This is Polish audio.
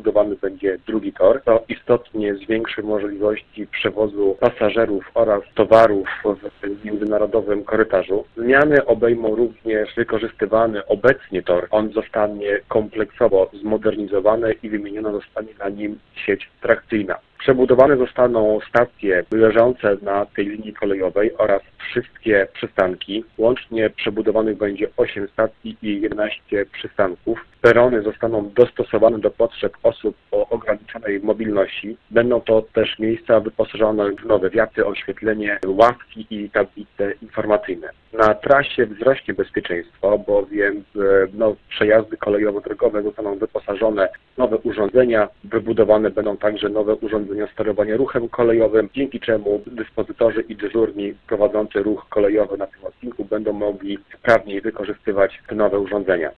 wybudowany będzie drugi tor. To istotnie zwiększy możliwości przewozu pasażerów oraz towarów w międzynarodowym korytarzu. Zmiany obejmą również wykorzystywany obecnie tor. On zostanie kompleksowo zmodernizowany i wymieniona zostanie na nim sieć trakcyjna. Przebudowane zostaną stacje leżące na tej linii kolejowej oraz wszystkie przystanki. Łącznie przebudowanych będzie 8 stacji i 11 przystanków. Perony zostaną dostosowane do potrzeb osób o ograniczonej mobilności. Będą to też miejsca wyposażone w nowe wiaty, oświetlenie, ławki i tablice informacyjne. Na trasie wzrośnie bezpieczeństwo, bowiem przejazdy kolejowo-drogowe zostaną wyposażone w nowe urządzenia. Wybudowane będą także nowe urządzenia sterowania ruchem kolejowym, dzięki czemu dyspozytorzy i dyżurni prowadzący ruch kolejowy na tym odcinku będą mogli sprawniej wykorzystywać te nowe urządzenia.